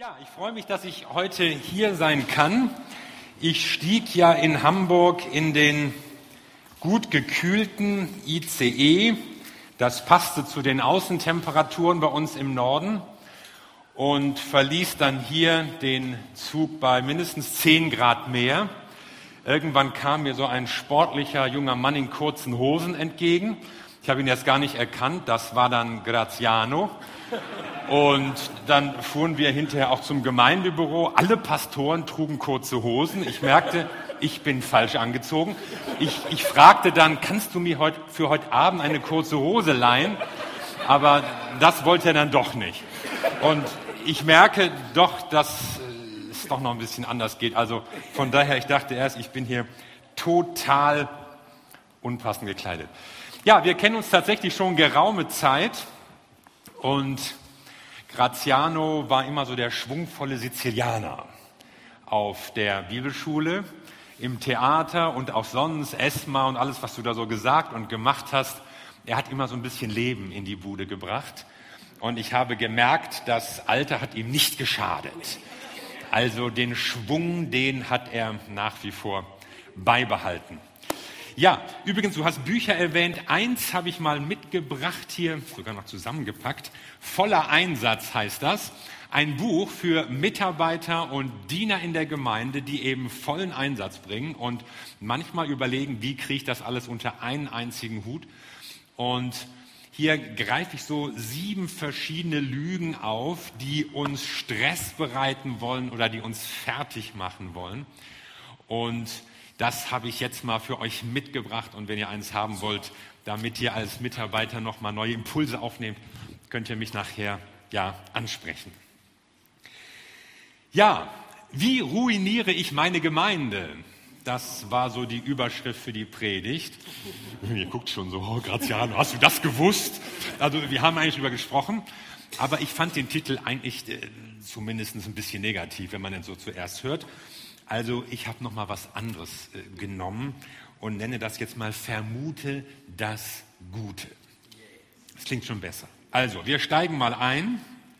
Ja, ich freue mich, dass ich heute hier sein kann. Ich stieg ja in Hamburg in den gut gekühlten ICE. Das passte zu den Außentemperaturen bei uns im Norden und verließ dann hier den Zug bei mindestens 10 Grad mehr. Irgendwann kam mir so ein sportlicher junger Mann in kurzen Hosen entgegen. Ich habe ihn erst gar nicht erkannt, das war dann Graziano. Und dann fuhren wir hinterher auch zum Gemeindebüro. Alle Pastoren trugen kurze Hosen. Ich merkte, ich bin falsch angezogen. Ich fragte dann, kannst du mir für heute Abend eine kurze Hose leihen? Aber das wollte er dann doch nicht. Und ich merke doch, dass es doch noch ein bisschen anders geht. Also von daher, ich dachte erst, ich bin hier total unpassend gekleidet. Ja, wir kennen uns tatsächlich schon geraume Zeit und Graziano war immer so der schwungvolle Sizilianer auf der Bibelschule, im Theater und auch sonst, ESMA und alles, was du da so gesagt und gemacht hast. Er hat immer so ein bisschen Leben in die Bude gebracht. Und ich habe gemerkt, das Alter hat ihm nicht geschadet. Also den Schwung, den hat er nach wie vor beibehalten. Ja, übrigens, du hast Bücher erwähnt. Eins habe ich mal mitgebracht hier, sogar noch zusammengepackt. Voller Einsatz heißt das. Ein Buch für Mitarbeiter und Diener in der Gemeinde, die eben vollen Einsatz bringen und manchmal überlegen, wie kriege ich das alles unter einen einzigen Hut. Und hier greife ich so 7 verschiedene Lügen auf, die uns Stress bereiten wollen oder die uns fertig machen wollen. Und das habe ich jetzt mal für euch mitgebracht. Und wenn ihr eins haben wollt, damit ihr als Mitarbeiter nochmal neue Impulse aufnehmt, könnt ihr mich nachher ansprechen. Ja, wie ruiniere ich meine Gemeinde? Das war so die Überschrift für die Predigt. Ihr guckt schon so, oh Graziano, hast du das gewusst? Also wir haben eigentlich drüber gesprochen, aber ich fand den Titel eigentlich zumindest ein bisschen negativ, wenn man den so zuerst hört. Also ich habe noch mal was anderes genommen und nenne das jetzt mal Vermute das Gute. Das klingt schon besser. Also, wir steigen mal ein.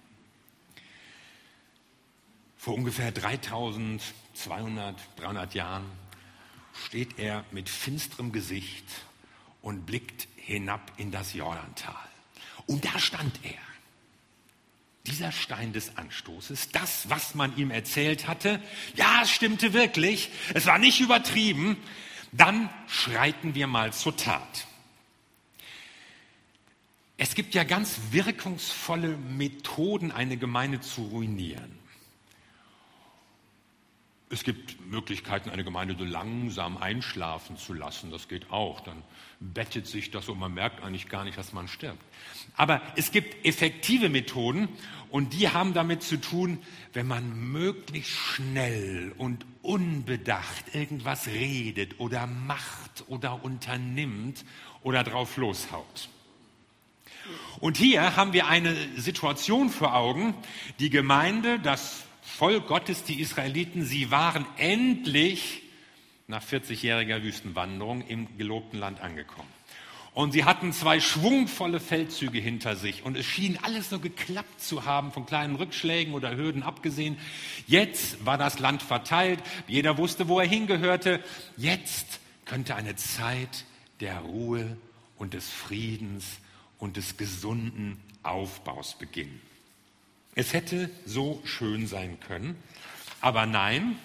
Vor ungefähr 3200, 300 Jahren steht er mit finsterem Gesicht und blickt hinab in das Jordantal. Und da stand er. Dieser Stein des Anstoßes, das, was man ihm erzählt hatte, ja, es stimmte wirklich, es war nicht übertrieben, dann schreiten wir mal zur Tat. Es gibt ja ganz wirkungsvolle Methoden, eine Gemeinde zu ruinieren. Es gibt Möglichkeiten, eine Gemeinde so langsam einschlafen zu lassen. Das geht auch. Dann bettet sich das und man merkt eigentlich gar nicht, dass man stirbt. Aber es gibt effektive Methoden und die haben damit zu tun, wenn man möglichst schnell und unbedacht irgendwas redet oder macht oder unternimmt oder drauf loshaut. Und hier haben wir eine Situation vor Augen. Die Gemeinde, das Volk Gottes, die Israeliten, sie waren endlich nach 40-jähriger Wüstenwanderung im gelobten Land angekommen. Und sie hatten 2 schwungvolle Feldzüge hinter sich. Und es schien alles so geklappt zu haben, von kleinen Rückschlägen oder Hürden abgesehen. Jetzt war das Land verteilt. Jeder wusste, wo er hingehörte. Jetzt könnte eine Zeit der Ruhe und des Friedens und des gesunden Aufbaus beginnen. Es hätte so schön sein können, aber nein,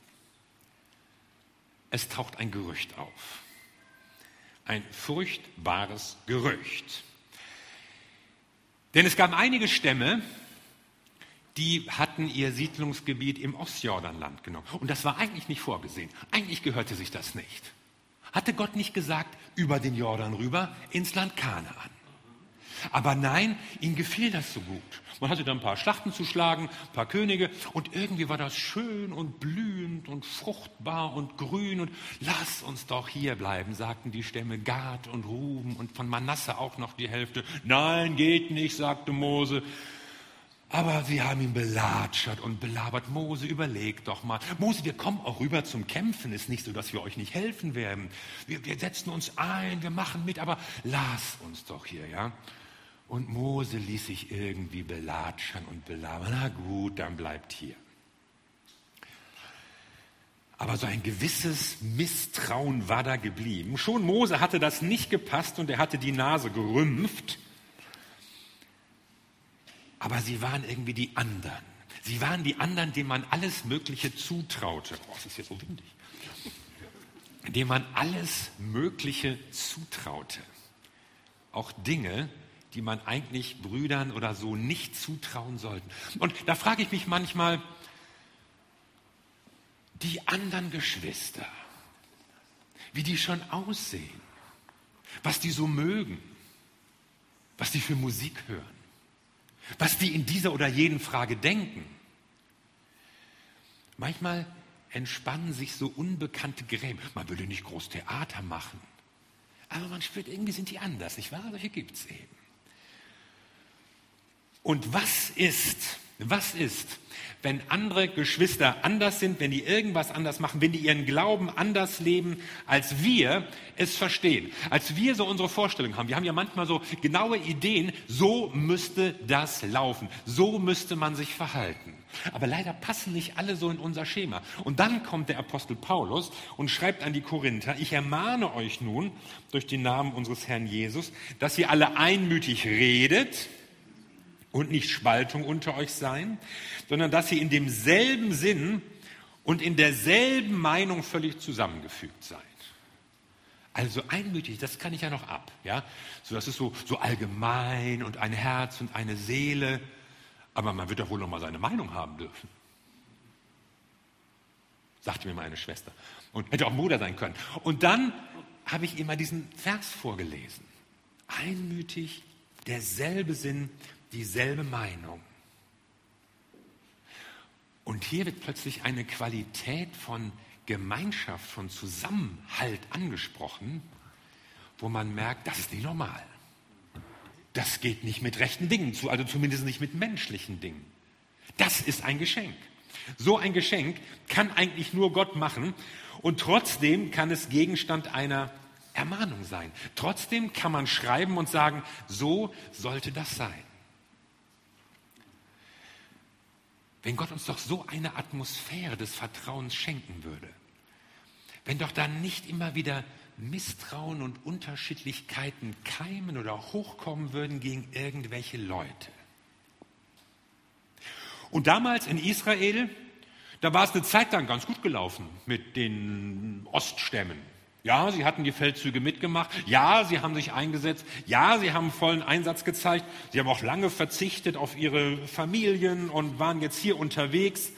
es taucht ein Gerücht auf. Ein furchtbares Gerücht. Denn es gab einige Stämme, die hatten ihr Siedlungsgebiet im Ostjordanland genommen. Und das war eigentlich nicht vorgesehen. Eigentlich gehörte sich das nicht. Hatte Gott nicht gesagt, über den Jordan rüber ins Land Kanaan. Aber nein, ihm gefiel das so gut. Man hatte dann ein paar Schlachten zu schlagen, ein paar Könige und irgendwie war das schön und blühend und fruchtbar und grün und lass uns doch hier bleiben, sagten die Stämme Gad und Ruben und von Manasse auch noch die Hälfte. Nein, geht nicht, sagte Mose. Aber sie haben ihn belatschert und belabert. Mose, überleg doch mal. Mose, wir kommen auch rüber zum Kämpfen. Ist nicht so, dass wir euch nicht helfen werden. Wir setzen uns ein, wir machen mit, aber lass uns doch hier, ja. Und Mose ließ sich irgendwie belatschern und belabern. Na gut, dann bleibt hier. Aber so ein gewisses Misstrauen war da geblieben. Schon Mose hatte das nicht gepasst und er hatte die Nase gerümpft. Aber sie waren irgendwie die anderen. Sie waren die anderen, denen man alles Mögliche zutraute. Oh, es ist jetzt so windig. Denen man alles Mögliche zutraute. Auch Dinge, die man eigentlich Brüdern oder so nicht zutrauen sollten. Und da frage ich mich manchmal, die anderen Geschwister, wie die schon aussehen, was die so mögen, was die für Musik hören, was die in dieser oder jenen Frage denken. Manchmal entspannen sich so unbekannte Gräben. Man würde nicht groß Theater machen, aber man spürt, irgendwie sind die anders, nicht wahr? Solche gibt es eben. Und was ist, wenn andere Geschwister anders sind, wenn die irgendwas anders machen, wenn die ihren Glauben anders leben, als wir es verstehen, als wir so unsere Vorstellung haben. Wir haben ja manchmal so genaue Ideen, so müsste das laufen, so müsste man sich verhalten. Aber leider passen nicht alle so in unser Schema. Und dann kommt der Apostel Paulus und schreibt an die Korinther: Ich ermahne euch nun durch den Namen unseres Herrn Jesus, dass ihr alle einmütig redet und nicht Spaltung unter euch sein, sondern dass ihr in demselben Sinn und in derselben Meinung völlig zusammengefügt seid. Also einmütig, das kann ich ja noch ab. Ja? So, das ist so allgemein und ein Herz und eine Seele. Aber man wird doch wohl noch mal seine Meinung haben dürfen. Sagte mir meine Schwester. Und hätte auch ein Bruder sein können. Und dann habe ich ihr mal diesen Vers vorgelesen. Einmütig, derselbe Sinn, dieselbe Meinung. Und hier wird plötzlich eine Qualität von Gemeinschaft, von Zusammenhalt angesprochen, wo man merkt, das ist nicht normal. Das geht nicht mit rechten Dingen zu, also zumindest nicht mit menschlichen Dingen. Das ist ein Geschenk. So ein Geschenk kann eigentlich nur Gott machen und trotzdem kann es Gegenstand einer Ermahnung sein. Trotzdem kann man schreiben und sagen, so sollte das sein. Wenn Gott uns doch so eine Atmosphäre des Vertrauens schenken würde, wenn doch dann nicht immer wieder Misstrauen und Unterschiedlichkeiten keimen oder hochkommen würden gegen irgendwelche Leute. Und damals in Israel, da war es eine Zeit lang ganz gut gelaufen mit den Oststämmen. Ja, sie hatten die Feldzüge mitgemacht. Ja, sie haben sich eingesetzt. Ja, sie haben vollen Einsatz gezeigt. Sie haben auch lange verzichtet auf ihre Familien und waren jetzt hier unterwegs.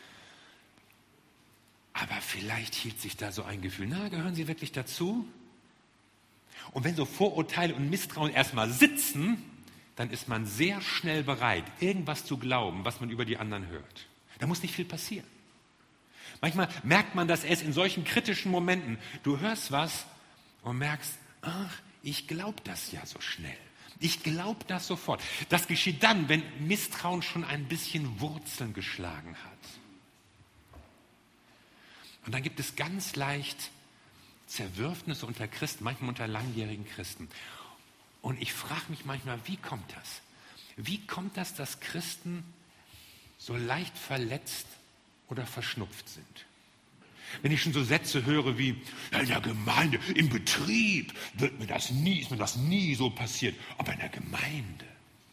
Aber vielleicht hielt sich da so ein Gefühl, na, gehören Sie wirklich dazu? Und wenn so Vorurteile und Misstrauen erstmal sitzen, dann ist man sehr schnell bereit, irgendwas zu glauben, was man über die anderen hört. Da muss nicht viel passieren. Manchmal merkt man das erst in solchen kritischen Momenten. Du hörst was und merkst, ach, ich glaube das ja so schnell. Ich glaube das sofort. Das geschieht dann, wenn Misstrauen schon ein bisschen Wurzeln geschlagen hat. Und dann gibt es ganz leicht Zerwürfnisse unter Christen, manchmal unter langjährigen Christen. Und ich frage mich manchmal, wie kommt das? Wie kommt das, dass Christen so leicht verletzt oder verschnupft sind? Wenn ich schon so Sätze höre wie, ja, in der Gemeinde, im Betrieb ist mir das nie so passiert, aber in der Gemeinde.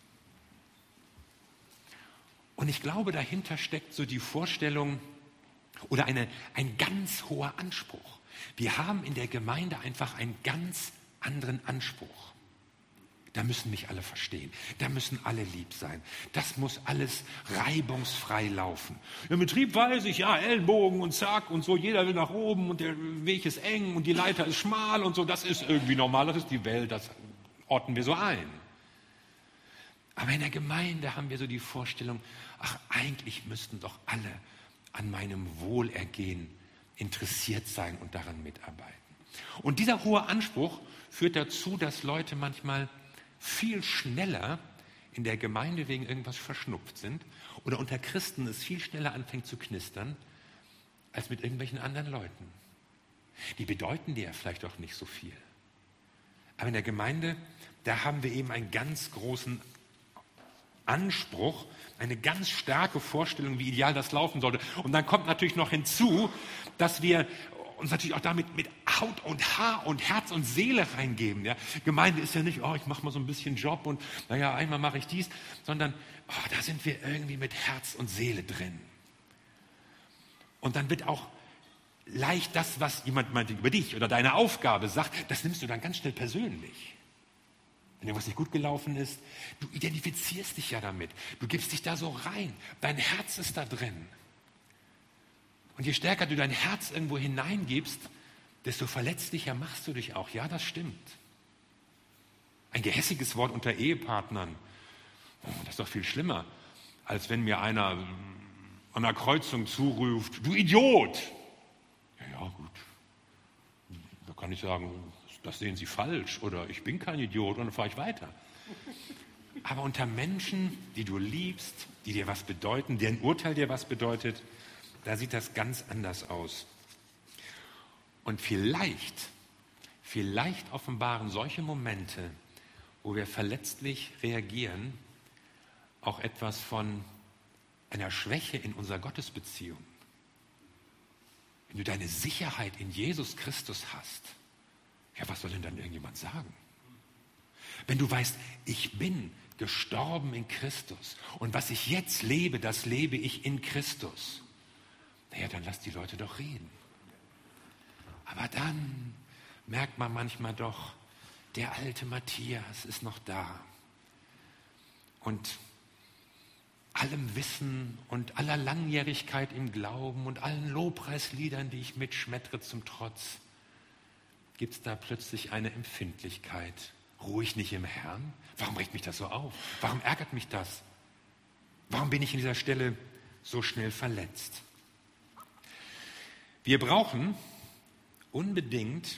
Und ich glaube, dahinter steckt so die Vorstellung oder ein ganz hoher Anspruch. Wir haben in der Gemeinde einfach einen ganz anderen Anspruch. Da müssen mich alle verstehen. Da müssen alle lieb sein. Das muss alles reibungsfrei laufen. Im Betrieb weiß ich, ja, Ellenbogen und zack und so, jeder will nach oben und der Weg ist eng und die Leiter ist schmal und so. Das ist irgendwie normal, das ist die Welt, das ordnen wir so ein. Aber in der Gemeinde haben wir so die Vorstellung, ach, eigentlich müssten doch alle an meinem Wohlergehen interessiert sein und daran mitarbeiten. Und dieser hohe Anspruch führt dazu, dass Leute manchmal viel schneller in der Gemeinde wegen irgendwas verschnupft sind oder unter Christen es viel schneller anfängt zu knistern, als mit irgendwelchen anderen Leuten. Die bedeuten dir ja vielleicht auch nicht so viel. Aber in der Gemeinde, da haben wir eben einen ganz großen Anspruch, eine ganz starke Vorstellung, wie ideal das laufen sollte. Und dann kommt natürlich noch hinzu, dass wir uns natürlich auch damit mit Haut und Haar und Herz und Seele reingeben. Ja? Gemeinde ist ja nicht, ich mache mal so ein bisschen Job und naja, einmal mache ich dies, sondern da sind wir irgendwie mit Herz und Seele drin. Und dann wird auch leicht das, was jemand meint über dich oder deine Aufgabe sagt, das nimmst du dann ganz schnell persönlich. Wenn irgendwas nicht gut gelaufen ist, du identifizierst dich ja damit. Du gibst dich da so rein. Dein Herz ist da drin. Und je stärker du dein Herz irgendwo hineingibst, desto verletzlicher machst du dich auch. Ja, das stimmt. Ein gehässiges Wort unter Ehepartnern, das ist doch viel schlimmer, als wenn mir einer an der Kreuzung zuruft, du Idiot. Ja, gut. Da kann ich sagen, das sehen Sie falsch oder ich bin kein Idiot und dann fahre ich weiter. Aber unter Menschen, die du liebst, die dir was bedeuten, deren Urteil dir was bedeutet, da sieht das ganz anders aus. Und vielleicht offenbaren solche Momente, wo wir verletzlich reagieren, auch etwas von einer Schwäche in unserer Gottesbeziehung. Wenn du deine Sicherheit in Jesus Christus hast, ja, was soll denn dann irgendjemand sagen? Wenn du weißt, ich bin gestorben in Christus und was ich jetzt lebe, das lebe ich in Christus. Naja, dann lass die Leute doch reden. Aber dann merkt man manchmal doch, der alte Matthias ist noch da. Und allem Wissen und aller Langjährigkeit im Glauben und allen Lobpreisliedern, die ich mitschmettere zum Trotz, gibt es da plötzlich eine Empfindlichkeit. Ruhe ich nicht im Herrn? Warum regt mich das so auf? Warum ärgert mich das? Warum bin ich an dieser Stelle so schnell verletzt? Wir brauchen unbedingt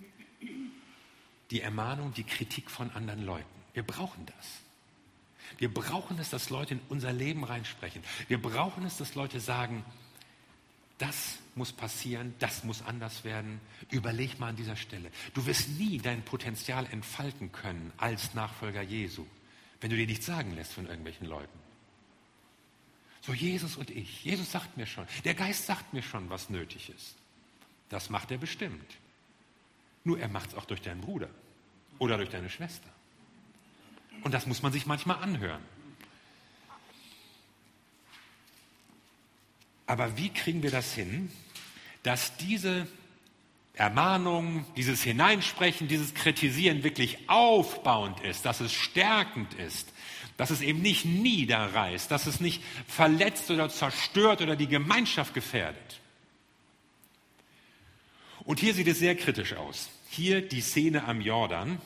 die Ermahnung, die Kritik von anderen Leuten. Wir brauchen das. Wir brauchen es, dass Leute in unser Leben reinsprechen. Wir brauchen es, dass Leute sagen, das muss passieren, das muss anders werden. Überleg mal an dieser Stelle. Du wirst nie dein Potenzial entfalten können als Nachfolger Jesu, wenn du dir nichts sagen lässt von irgendwelchen Leuten. So Jesus und ich. Jesus sagt mir schon, der Geist sagt mir schon, was nötig ist. Das macht er bestimmt. Nur er macht es auch durch deinen Bruder oder durch deine Schwester. Und das muss man sich manchmal anhören. Aber wie kriegen wir das hin, dass diese Ermahnung, dieses Hineinsprechen, dieses Kritisieren wirklich aufbauend ist, dass es stärkend ist, dass es eben nicht niederreißt, dass es nicht verletzt oder zerstört oder die Gemeinschaft gefährdet. Und hier sieht es sehr kritisch aus. Hier die Szene am Jordan.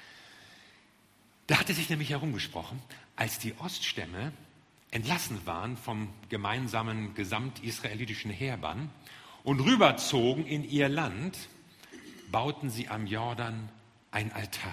Da hatte sich nämlich herumgesprochen, als die Oststämme entlassen waren vom gemeinsamen gesamtisraelitischen Heerbann und rüberzogen in ihr Land, bauten sie am Jordan ein Altar.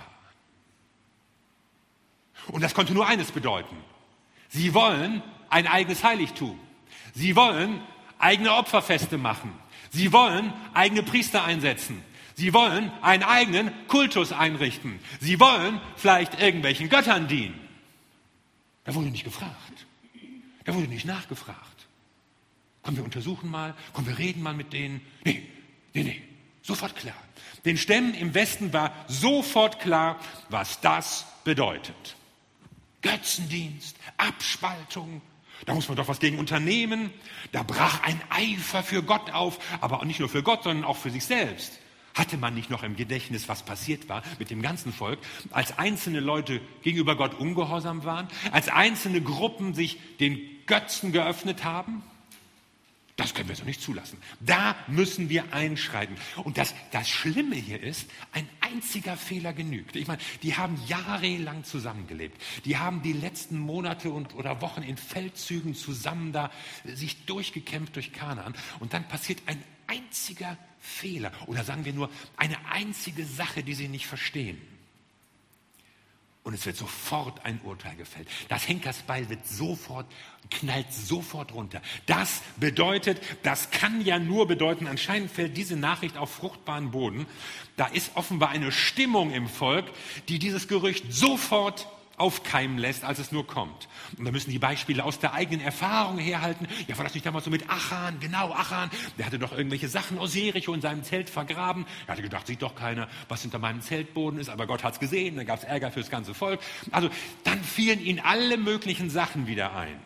Und das konnte nur eines bedeuten. Sie wollen ein eigenes Heiligtum. Sie wollen eigene Opferfeste machen. Sie wollen eigene Priester einsetzen. Sie wollen einen eigenen Kultus einrichten. Sie wollen vielleicht irgendwelchen Göttern dienen. Da wurde nicht gefragt. Da wurde nicht nachgefragt. Komm, wir untersuchen mal. Komm, wir reden mal mit denen. Nee. Sofort klar. Den Stämmen im Westen war sofort klar, was das bedeutet. Götzendienst, Abspaltung. Da muss man doch was gegen unternehmen. Da brach ein Eifer für Gott auf, aber auch nicht nur für Gott, sondern auch für sich selbst. Hatte man nicht noch im Gedächtnis, was passiert war mit dem ganzen Volk, als einzelne Leute gegenüber Gott ungehorsam waren, als einzelne Gruppen sich den Götzen geöffnet haben? Das können wir so nicht zulassen. Da müssen wir einschreiten. Und das Schlimme hier ist, ein einziger Fehler genügt. Ich meine, die haben jahrelang zusammengelebt. Die haben die letzten Monate oder Wochen in Feldzügen zusammen da sich durchgekämpft durch Kanaan. Und dann passiert ein einziger Fehler. Oder sagen wir nur, eine einzige Sache, die sie nicht verstehen. Und es wird sofort ein Urteil gefällt. Das Henkersbeil knallt sofort runter. Das bedeutet, das kann ja nur bedeuten, anscheinend fällt diese Nachricht auf fruchtbaren Boden. Da ist offenbar eine Stimmung im Volk, die dieses Gerücht sofort aufkeimen lässt, als es nur kommt. Und da müssen die Beispiele aus der eigenen Erfahrung herhalten. Ja, war das nicht damals so mit Achan? Genau, Achan. Der hatte doch irgendwelche Sachen aus Jericho in seinem Zelt vergraben. Er hatte gedacht, sieht doch keiner, was hinter meinem Zeltboden ist. Aber Gott hat's gesehen. Dann gab's Ärger fürs ganze Volk. Also dann fielen ihnen alle möglichen Sachen wieder ein.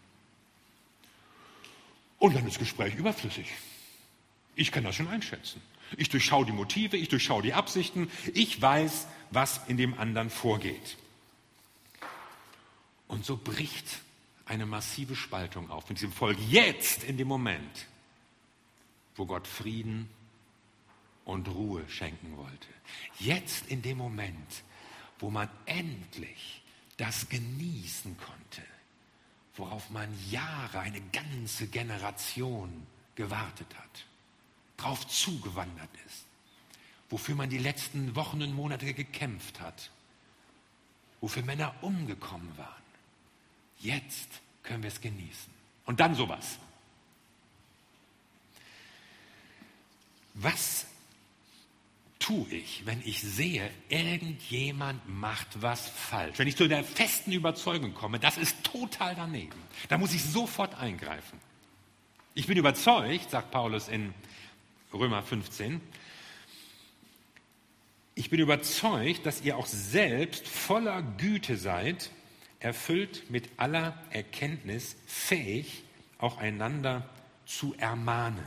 Und dann ist das Gespräch überflüssig. Ich kann das schon einschätzen. Ich durchschaue die Motive, ich durchschaue die Absichten. Ich weiß, was in dem anderen vorgeht. Und so bricht eine massive Spaltung auf in diesem Volk. Jetzt, in dem Moment, wo Gott Frieden und Ruhe schenken wollte. Jetzt, in dem Moment, wo man endlich das genießen konnte, worauf man Jahre, eine ganze Generation gewartet hat, drauf zugewandert ist, wofür man die letzten Wochen und Monate gekämpft hat, wofür Männer umgekommen waren. Jetzt können wir es genießen. Und dann sowas. Was tue ich, wenn ich sehe, irgendjemand macht was falsch? Wenn ich zu der festen Überzeugung komme, das ist total daneben. Da muss ich sofort eingreifen. Ich bin überzeugt, sagt Paulus in Römer 15, ich bin überzeugt, dass ihr auch selbst voller Güte seid, erfüllt mit aller Erkenntnis, fähig, auch einander zu ermahnen.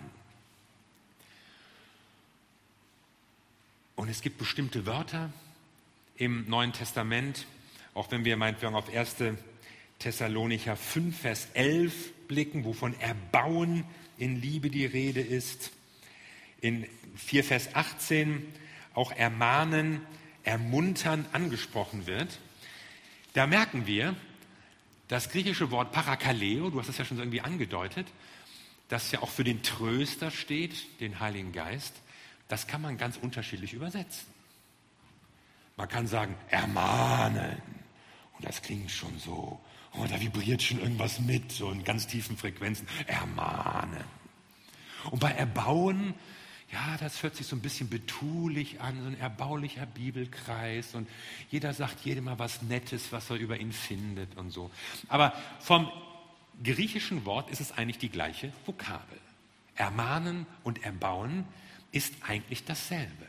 Und es gibt bestimmte Wörter im Neuen Testament, auch wenn wir meinetwegen auf 1. Thessalonicher 5, Vers 11 blicken, wo von Erbauen in Liebe die Rede ist. In 4, Vers 18 auch ermahnen, ermuntern angesprochen wird. Da merken wir, das griechische Wort Parakaleo, du hast es ja schon so irgendwie angedeutet, das ja auch für den Tröster steht, den Heiligen Geist, das kann man ganz unterschiedlich übersetzen. Man kann sagen, ermahnen. Und das klingt schon so, oh, da vibriert schon irgendwas mit, so in ganz tiefen Frequenzen. Ermahnen. Und bei erbauen, ja, das hört sich so ein bisschen betulich an, so ein erbaulicher Bibelkreis und jeder sagt jedem mal was Nettes, was er über ihn findet und so. Aber vom griechischen Wort ist es eigentlich die gleiche Vokabel. Ermahnen und erbauen ist eigentlich dasselbe.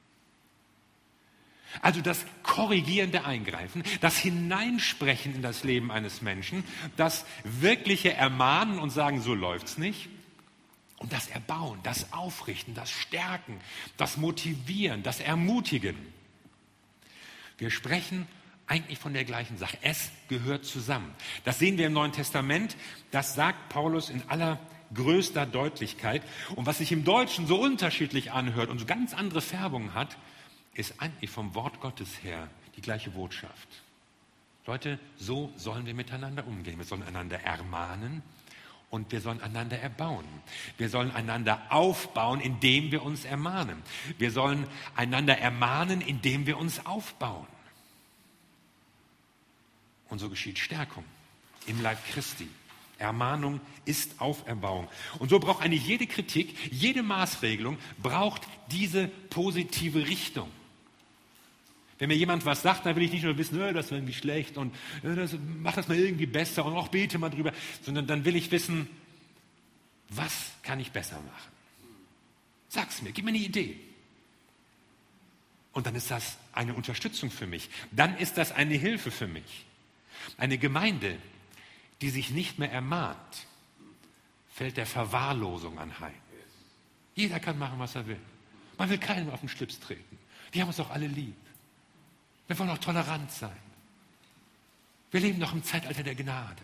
Also das korrigierende Eingreifen, das Hineinsprechen in das Leben eines Menschen, das wirkliche Ermahnen und sagen, so läuft's nicht. Und das Erbauen, das Aufrichten, das Stärken, das Motivieren, das Ermutigen. Wir sprechen eigentlich von der gleichen Sache. Es gehört zusammen. Das sehen wir im Neuen Testament. Das sagt Paulus in allergrößter Deutlichkeit. Und was sich im Deutschen so unterschiedlich anhört und so ganz andere Färbungen hat, ist eigentlich vom Wort Gottes her die gleiche Botschaft. Leute, so sollen wir miteinander umgehen. Wir sollen einander ermahnen. Und wir sollen einander erbauen. Wir sollen einander aufbauen, indem wir uns ermahnen. Wir sollen einander ermahnen, indem wir uns aufbauen. Und so geschieht Stärkung im Leib Christi. Ermahnung ist Auferbauung. Und so braucht eigentlich jede Kritik, jede Maßregelung, braucht diese positive Richtung. Wenn mir jemand was sagt, dann will ich nicht nur wissen, das ist irgendwie schlecht und mach das mal irgendwie besser und auch bete mal drüber, sondern dann will ich wissen, was kann ich besser machen? Sag's mir, gib mir eine Idee. Und dann ist das eine Unterstützung für mich. Dann ist das eine Hilfe für mich. Eine Gemeinde, die sich nicht mehr ermahnt, fällt der Verwahrlosung anheim. Jeder kann machen, was er will. Man will keinem auf den Schlips treten. Wir haben uns doch alle lieb. Wir wollen auch tolerant sein. Wir leben noch im Zeitalter der Gnade.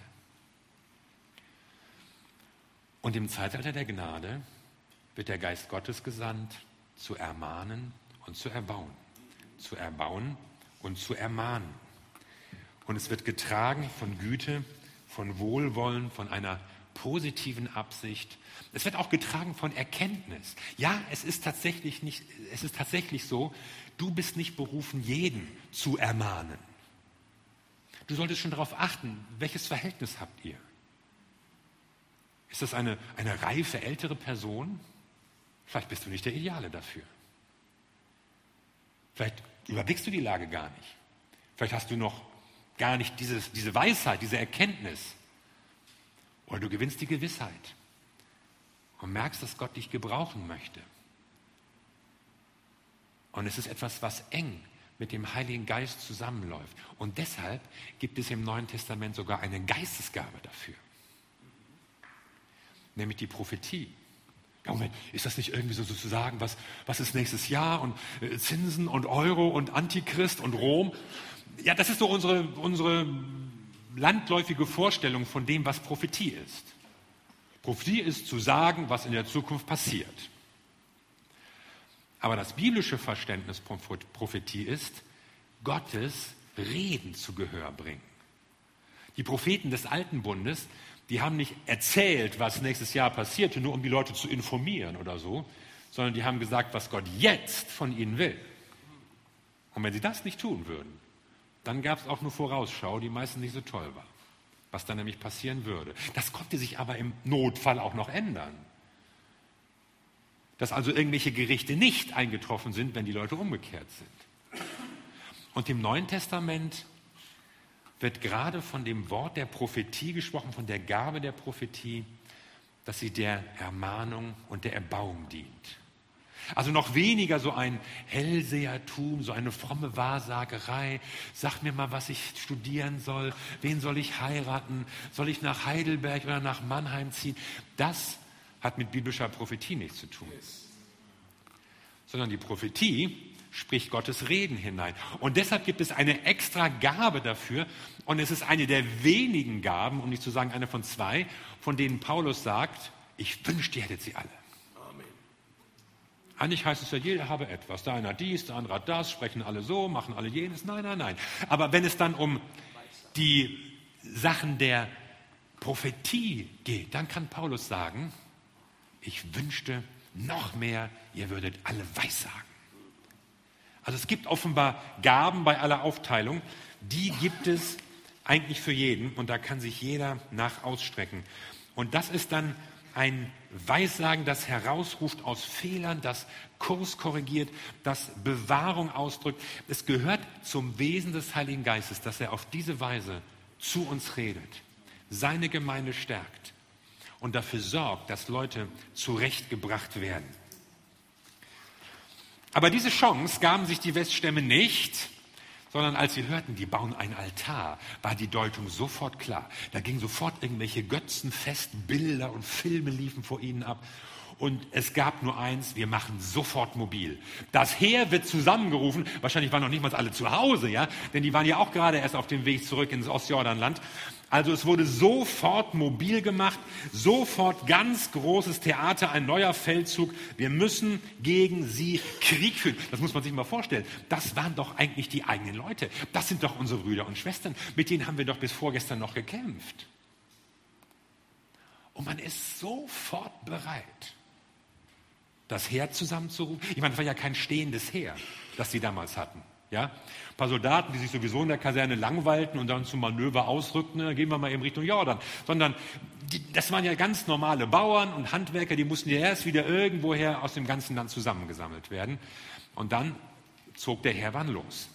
Und im Zeitalter der Gnade wird der Geist Gottes gesandt, zu ermahnen und zu erbauen. Zu erbauen und zu ermahnen. Und es wird getragen von Güte, von Wohlwollen, von einer positiven Absicht. Es wird auch getragen von Erkenntnis. Ja, es ist tatsächlich so, du bist nicht berufen, jeden zu ermahnen. Du solltest schon darauf achten, welches Verhältnis habt ihr? Ist das eine reife, ältere Person? Vielleicht bist du nicht der Ideale dafür. Vielleicht überblickst du die Lage gar nicht. Vielleicht hast du noch gar nicht diese Weisheit, diese Erkenntnis. Oder du gewinnst die Gewissheit und merkst, dass Gott dich gebrauchen möchte. Und es ist etwas, was eng mit dem Heiligen Geist zusammenläuft. Und deshalb gibt es im Neuen Testament sogar eine Geistesgabe dafür. Nämlich die Prophetie. Ja, Moment, ist das nicht irgendwie so sozusagen, was ist nächstes Jahr und Zinsen und Euro und Antichrist und Rom? Ja, das ist so unsere landläufige Vorstellung von dem, was Prophetie ist. Prophetie ist zu sagen, was in der Zukunft passiert. Aber das biblische Verständnis von Prophetie ist, Gottes Reden zu Gehör bringen. Die Propheten des Alten Bundes, die haben nicht erzählt, was nächstes Jahr passierte, nur um die Leute zu informieren oder so, sondern die haben gesagt, was Gott jetzt von ihnen will. Und wenn sie das nicht tun würden, dann gab es auch nur Vorausschau, die meistens nicht so toll war, was dann nämlich passieren würde. Das konnte sich aber im Notfall auch noch ändern. Dass also irgendwelche Gerichte nicht eingetroffen sind, wenn die Leute umgekehrt sind. Und im Neuen Testament wird gerade von dem Wort der Prophetie gesprochen, von der Gabe der Prophetie, dass sie der Ermahnung und der Erbauung dient. Also noch weniger so ein Hellsehertum, so eine fromme Wahrsagerei. Sag mir mal, was ich studieren soll, wen soll ich heiraten, soll ich nach Heidelberg oder nach Mannheim ziehen? Das hat mit biblischer Prophetie nichts zu tun. Sondern die Prophetie spricht Gottes Reden hinein. Und deshalb gibt es eine extra Gabe dafür. Und es ist eine der wenigen Gaben, um nicht zu sagen eine von zwei, von denen Paulus sagt, ich wünschte, ihr hättet sie alle. Amen. Eigentlich heißt es ja, jeder habe etwas. Der eine hat dies, der andere hat das, sprechen alle so, machen alle jenes. Nein, nein, nein. Aber wenn es dann um die Sachen der Prophetie geht, dann kann Paulus sagen, ich wünschte noch mehr, ihr würdet alle weissagen. Also es gibt offenbar Gaben bei aller Aufteilung, die gibt es eigentlich für jeden und da kann sich jeder nach ausstrecken. Und das ist dann ein Weissagen, das herausruft aus Fehlern, das Kurs korrigiert, das Bewahrung ausdrückt. Es gehört zum Wesen des Heiligen Geistes, dass er auf diese Weise zu uns redet, seine Gemeinde stärkt und dafür sorgt, dass Leute zurechtgebracht werden. Aber diese Chance gaben sich die Weststämme nicht, sondern als sie hörten, die bauen einen Altar, war die Deutung sofort klar. Da gingen sofort irgendwelche Götzenfestbilder und Filme liefen vor ihnen ab. Und es gab nur eins, wir machen sofort mobil. Das Heer wird zusammengerufen, wahrscheinlich waren noch nicht mal alle zu Hause, ja, denn die waren ja auch gerade erst auf dem Weg zurück ins Ostjordanland. Also es wurde sofort mobil gemacht, sofort ganz großes Theater, ein neuer Feldzug. Wir müssen gegen sie Krieg führen. Das muss man sich mal vorstellen. Das waren doch eigentlich die eigenen Leute. Das sind doch unsere Brüder und Schwestern. Mit denen haben wir doch bis vorgestern noch gekämpft. Und man ist sofort bereit, das Heer zusammenzurufen. Ich meine, das war ja kein stehendes Heer, das sie damals hatten. Ja? Ein paar Soldaten, die sich sowieso in der Kaserne langweilten und dann zum Manöver ausrückten, dann gehen wir mal eben Richtung Jordan. Sondern das waren ja ganz normale Bauern und Handwerker, die mussten ja erst wieder irgendwoher aus dem ganzen Land zusammengesammelt werden. Und dann zog der Heerwahn los.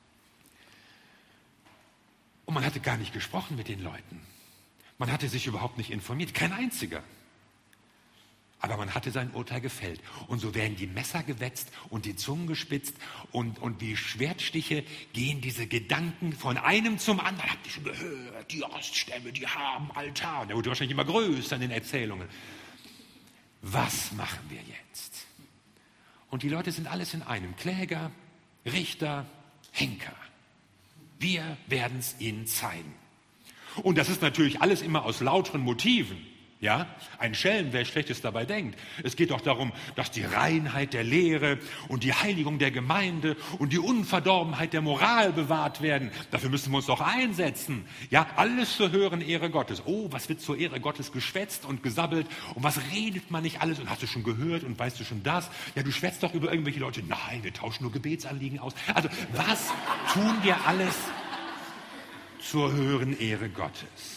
Und man hatte gar nicht gesprochen mit den Leuten. Man hatte sich überhaupt nicht informiert, kein einziger. Aber man hatte sein Urteil gefällt. Und so werden die Messer gewetzt und die Zungen gespitzt und wie Schwertstiche gehen diese Gedanken von einem zum anderen. Habt ihr schon gehört, die Oststämme, die haben Altar. Der wurde wahrscheinlich immer größer in den Erzählungen. Was machen wir jetzt? Und die Leute sind alles in einem. Kläger, Richter, Henker. Wir werden es ihnen zeigen. Und das ist natürlich alles immer aus lauteren Motiven. Ja, ein Schelm, wer Schlechtes dabei denkt. Es geht doch darum, dass die Reinheit der Lehre und die Heiligung der Gemeinde und die Unverdorbenheit der Moral bewahrt werden. Dafür müssen wir uns doch einsetzen. Ja, alles zur höheren Ehre Gottes. Oh, was wird zur Ehre Gottes geschwätzt und gesabbelt? Und was redet man nicht alles? Und hast du schon gehört und weißt du schon das? Ja, du schwätzt doch über irgendwelche Leute. Nein, wir tauschen nur Gebetsanliegen aus. Also, was tun wir alles zur höheren Ehre Gottes.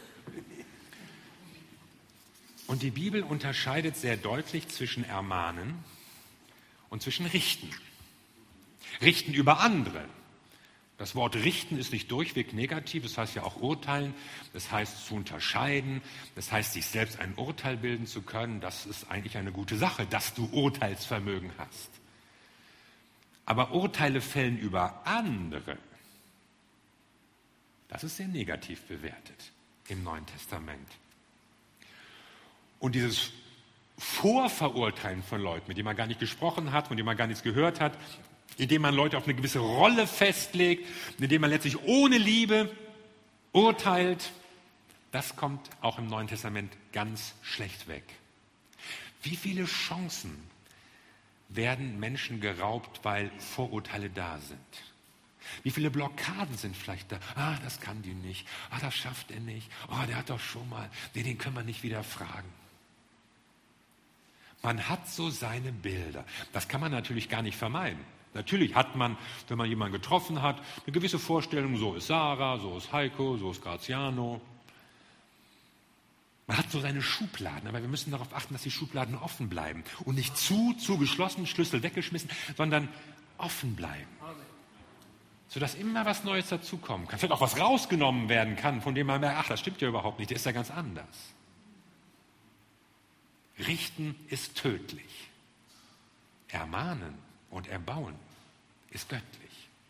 Und die Bibel unterscheidet sehr deutlich zwischen ermahnen und zwischen richten. Richten über andere. Das Wort richten ist nicht durchweg negativ, das heißt ja auch urteilen, das heißt zu unterscheiden, das heißt sich selbst ein Urteil bilden zu können. Das ist eigentlich eine gute Sache, dass du Urteilsvermögen hast. Aber Urteile fällen über andere, das ist sehr negativ bewertet im Neuen Testament. Und dieses Vorverurteilen von Leuten, mit denen man gar nicht gesprochen hat, von denen man gar nichts gehört hat, indem man Leute auf eine gewisse Rolle festlegt, indem man letztlich ohne Liebe urteilt, das kommt auch im Neuen Testament ganz schlecht weg. Wie viele Chancen werden Menschen geraubt, weil Vorurteile da sind? Wie viele Blockaden sind vielleicht da? Das kann die nicht. Das schafft er nicht. Der hat doch schon mal. Nee, den können wir nicht wieder fragen. Man hat so seine Bilder. Das kann man natürlich gar nicht vermeiden. Natürlich hat man, wenn man jemanden getroffen hat, eine gewisse Vorstellung, so ist Sarah, so ist Heiko, so ist Graziano. Man hat so seine Schubladen, aber wir müssen darauf achten, dass die Schubladen offen bleiben und nicht zu geschlossen, Schlüssel weggeschmissen, sondern offen bleiben. Sodass immer was Neues dazukommen kann. Vielleicht auch was rausgenommen werden kann, von dem man merkt, das stimmt ja überhaupt nicht, der ist ja ganz anders. Richten ist tödlich. Ermahnen und erbauen ist göttlich.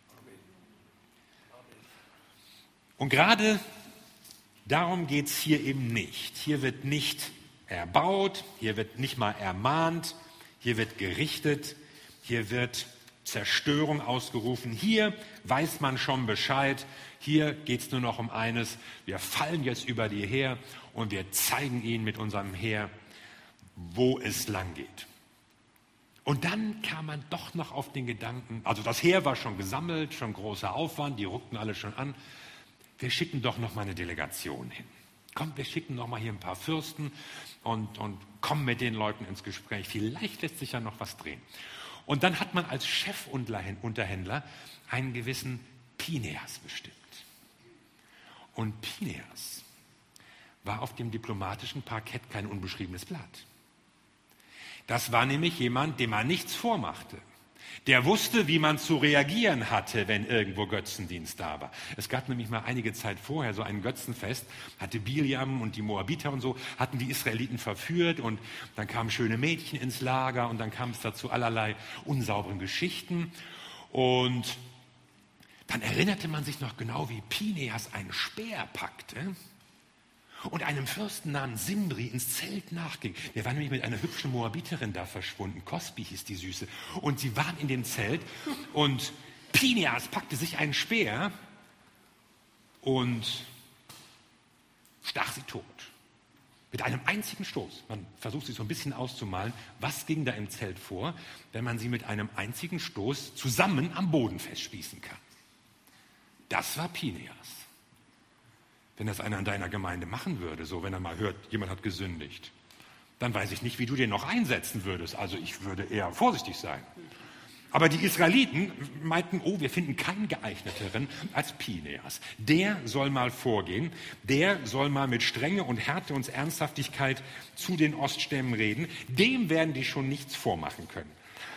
Und gerade darum geht es hier eben nicht. Hier wird nicht erbaut, hier wird nicht mal ermahnt, hier wird gerichtet, hier wird Zerstörung ausgerufen. Hier weiß man schon Bescheid. Hier geht es nur noch um eines. Wir fallen jetzt über die her und wir zeigen ihnen mit unserem Heer, wo es lang geht. Und dann kam man doch noch auf den Gedanken, also das Heer war schon gesammelt, schon großer Aufwand, die rückten alle schon an. Wir schicken doch noch mal eine Delegation hin. Kommt, wir schicken noch mal hier ein paar Fürsten und kommen mit den Leuten ins Gespräch. Vielleicht lässt sich ja noch was drehen. Und dann hat man als Chefunterhändler einen gewissen Pineas bestimmt. Und Pineas war auf dem diplomatischen Parkett kein unbeschriebenes Blatt. Das war nämlich jemand, dem man nichts vormachte. Der wusste, wie man zu reagieren hatte, wenn irgendwo Götzendienst da war. Es gab nämlich mal einige Zeit vorher so ein Götzenfest, hatte Biliam und die Moabiter und so, hatten die Israeliten verführt und dann kamen schöne Mädchen ins Lager und dann kam es dazu allerlei unsauberen Geschichten. Und dann erinnerte man sich noch genau, wie Pineas einen Speer packte und einem Fürsten namens Simri ins Zelt nachging. Der war nämlich mit einer hübschen Moabiterin da verschwunden. Cosby hieß die Süße. Und sie waren in dem Zelt und Pineas packte sich einen Speer und stach sie tot. Mit einem einzigen Stoß. Man versucht sich so ein bisschen auszumalen, was ging da im Zelt vor, wenn man sie mit einem einzigen Stoß zusammen am Boden festspießen kann. Das war Pineas. Wenn das einer in deiner Gemeinde machen würde, so wenn er mal hört, jemand hat gesündigt, dann weiß ich nicht, wie du den noch einsetzen würdest. Also ich würde eher vorsichtig sein. Aber die Israeliten meinten, wir finden keinen geeigneteren als Pineas. Der soll mal vorgehen, der soll mal mit Strenge und Härte und Ernsthaftigkeit zu den Oststämmen reden. Dem werden die schon nichts vormachen können.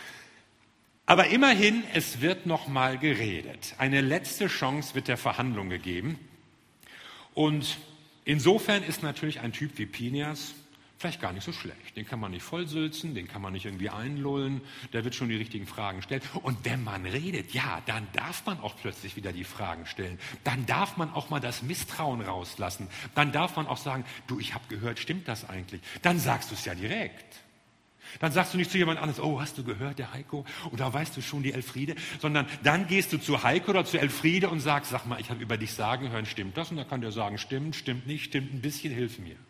Aber immerhin, es wird noch mal geredet. Eine letzte Chance wird der Verhandlung gegeben. Und insofern ist natürlich ein Typ wie Pineas vielleicht gar nicht so schlecht. Den kann man nicht vollsülzen, den kann man nicht irgendwie einlullen, der wird schon die richtigen Fragen stellen. Und wenn man redet, ja, dann darf man auch plötzlich wieder die Fragen stellen. Dann darf man auch mal das Misstrauen rauslassen. Dann darf man auch sagen, du, ich habe gehört, stimmt das eigentlich? Dann sagst du es ja direkt. Dann sagst du nicht zu jemand anderes, hast du gehört, der Heiko? Oder weißt du schon, die Elfriede? Sondern dann gehst du zu Heiko oder zu Elfriede und sagst, sag mal, ich habe über dich sagen hören, stimmt das? Und dann kann der sagen, stimmt, stimmt nicht, stimmt ein bisschen, hilf mir.